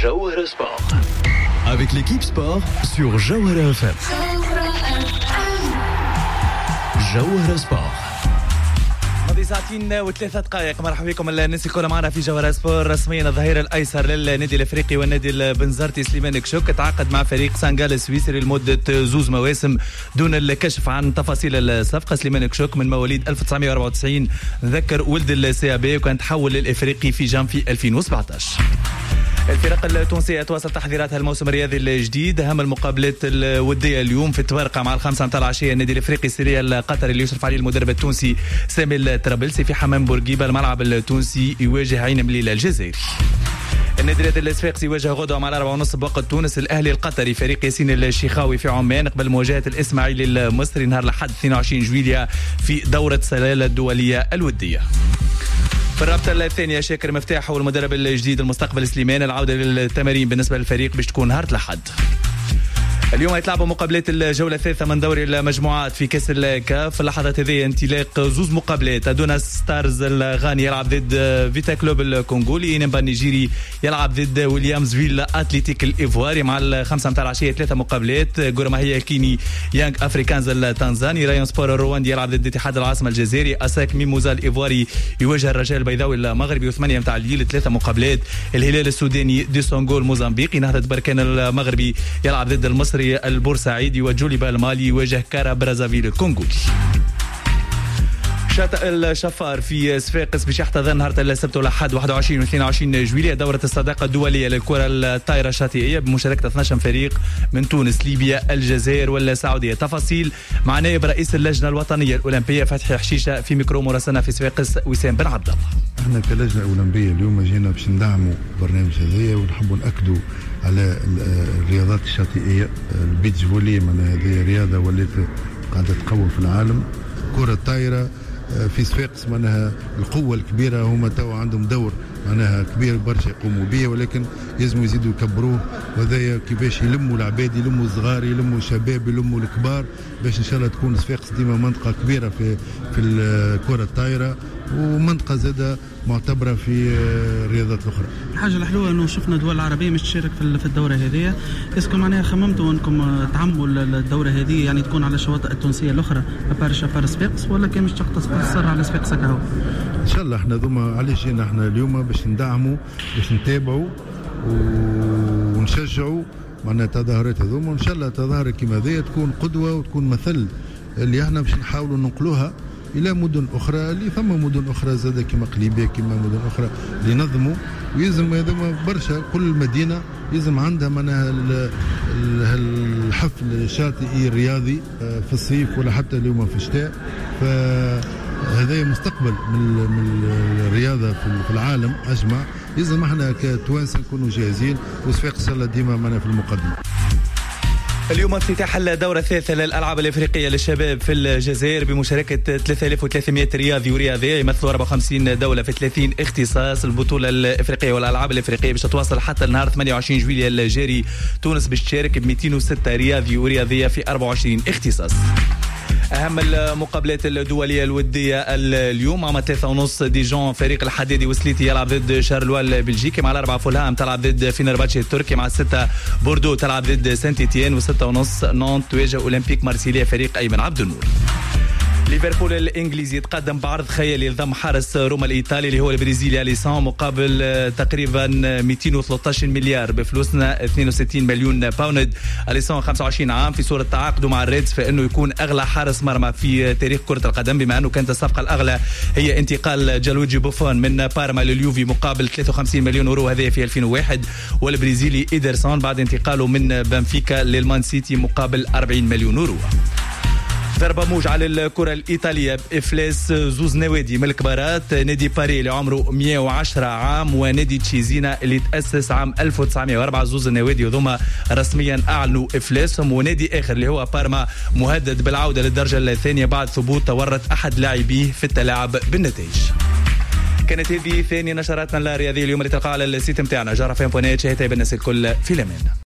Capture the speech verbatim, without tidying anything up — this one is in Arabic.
Jawahara Sport. Avec l'équipe sport sur Jawahara F M. Jawahara Sport. ماضي ساعتين وثلاثة دقائق. مرحبا بكم الناس الكل معنا في جوهرة سبور. رسميا الظهير الايسر للنادي الافريقي والنادي البنزرتي سليمان كشوك تعاقد مع فريق سانغال السويسري لمده زوز مواسم دون الكشف عن تفاصيل الصفقه. سليمان كشوك من مواليد ألف وتسعمائة وأربعة وتسعين، ذكر ولد السي بي وكان تحول للافريقي في جانفي ألفين وسبعطاش. الفرق التونسية تواصل تحضيراتها الموسم الرياضي الجديد. أهم المقابلات الودية اليوم في التوارقة مع الخمسة متاع العشية النادي الإفريقي السيري القطري اللي يشرف عليه المدرب التونسي سامي الطرابلسي في حمام بورقيبة. الملعب التونسي يواجه عين مليلة الجزائري. النادي الرياضي الصفاقسي يواجه غدوة مع الأربعة ونص بوقت تونس الأهلي القطري فريق ياسين الشيخاوي في عمان قبل مواجهة الإسماعيلي المصري نهار الأحد اثنين وعشرين جويلية في دورة سلالة الدولية الودية. في الرابطة الثانية شاكر مفتاح هو المدرب الجديد المستقبل سليمان. العودة للتمارين بالنسبة للفريق باش تكون نهار الأحد. اليوم يتلعبوا مقابلات الجولة الثالثة من دوري المجموعات في كأس الكاف. في اللحظات هذه انطلاق زوز مقابلات. أدوناس ستارز الغاني يلعب ضد فيتا كلوب الكونغولي. نيمبا النيجيري يلعب ضد ويليامز فيلا أتليتيك الإيفواري. مع الخمسة متاع العشية ثلاثة مقابلات. غورماهيا كيني يانغ أفريكانز التنزاني. رايون سبور الرواندي يلعب ضد اتحاد العاصمة الجزائري. أساك ميموزا الإيفواري يواجه الرجاء البيضاوي المغربي. وثمانية متاع الليل ثلاثة مقابلات. الهلال السوداني دي سونغول موزمبيقي. نهضة بركان المغربي يلعب ضد المصري البورسعيدي. وجوليبا المالي يواجه كارا برازافيل الكونغولي. شاطئ الشفار في صفاقس باش يحتضن نهار السبت والأحد واحد وعشرين واثنين وعشرين جويلية دورة الصداقة الدولية للكرة الطائرة الشاطئية بمشاركة اثناش فريق من تونس ليبيا الجزائر والسعودية. تفاصيل مع نائب رئيس اللجنة الوطنية الأولمبية فتحي حشيشة في ميكرو مراسلنا في صفاقس وسام بن عبد الله. احنا كلجنة أولمبية اليوم جينا باش ندعموا برنامج هذايا ونحبوا نأكدوا على الرياضات الشاطئية. البيتش فولي من هذه رياضة ولات قاعدة تقوى في العالم. كرة الطائرة في صفاقس معناها القوة الكبيرة هما توا عندهم دور معناها كبير برشا يقوموا به، ولكن لازم يزيدوا يكبروه. وهذايا كيفاش يلموا العباد يلموا الصغار يلموا الشباب يلموا الكبار باش ان شاء الله تكون صفاقس ديما منطقة كبيرة في في الكرة الطائرة ومنطقة زادة معتبرة في الرياضات الأخرى. الحاجة الحلوة أنه شفنا دول عربية مش تشارك في الدورة هذه. اسكم معناها خممتوا أنكم تعموا الدورة هذه يعني تكون على الشواطئ التونسية الأخرى أبارش أبار صفاقس ولا كان مش تقتصر على صفاقس كهو؟ إن شاء الله احنا ذوما علاش جينا احنا اليوم باش ندعموا باش نتابعوا ونشجعوا معناها التظاهرات هذوما. وإن شاء الله تظاهرة كما ذي تكون قدوة وتكون مثل اللي احنا باش نحاولوا ننقلوها إلى مدن أخرى. اللي ثم مدن أخرى زادة كما قليبية كما مدن أخرى اللي نظموا ويزم هذا برشا. كل مدينة يزم عندها معناها الحفل الشاطئي الرياضي في الصيف ولا حتى اليوم في الشتاء. فهذا مستقبل من الرياضة في العالم أجمع. يزم احنا كتوانسة نكونوا جاهزين وصفاقس ديما معنا في المقدمة. اليوم افتتاح الدورة الثالثة للألعاب الإفريقية للشباب في الجزائر بمشاركة ثلاثة آلاف وثلاثمائة رياضي ورياضية يمثلوا أربعة وخمسين دولة في ثلاثين اختصاص. البطولة الإفريقية والألعاب الإفريقية باش تتواصل حتى النهار ثمانية وعشرين جويلية الجاري. تونس باش تشارك ب مئتين وستة رياضي ورياضية في أربعة وعشرين اختصاص. أهم المقابلات الدولية الودية اليوم عام ثلاثة ونص ديجون فريق الحدادي وسليتي يلعب ضد شارلوا البلجيكي. مع الأربعة فولهام تلعب ضد فينرباتشي التركي. مع الستة بوردو تلعب ضد سانت إتيان. وستة ونص نونت تواجه أولمبيك مارسيليا فريق أيمن عبد النور. ليفربول الانجليزي يتقدم بعرض خيالي لضم حارس روما الايطالي اللي هو البرازيلي اليسون مقابل تقريبا مئتين وثلاثة عشر مليار بفلوسنا اثنين وستين مليون باوند. اليسون خمسة وعشرين عام في صورة تعاقده مع الريدز فانه يكون اغلى حارس مرمى في تاريخ كرة القدم، بما انه كانت الصفقة الاغلى هي انتقال جالويجي بوفون من بارما لليوفي مقابل ثلاثة وخمسين مليون يورو هذه في ألفين وواحد، والبرازيلي إيدرسون بعد انتقاله من بنفيكا للمان سيتي مقابل أربعين مليون يورو. ضربة موج على الكرة الإيطالية بإفلاس زوز نوادي من الكبارات. نادي باري اللي عمره مئة وعشرة عام ونادي تشيزينا اللي تأسس عام ألف وتسعمائة وأربعة. زوز النوادي وذوما رسميا أعلنوا إفلاسهم. ونادي آخر اللي هو بارما مهدد بالعودة للدرجة الثانية بعد ثبوت تورط أحد لاعبيه في التلاعب بالنتائج. كانت هذه ثاني نشراتنا الرياضية اليوم اللي تلقاها على السيت متاعنا جارة فين بونات. شهيتها بالناس الكل في الأمان.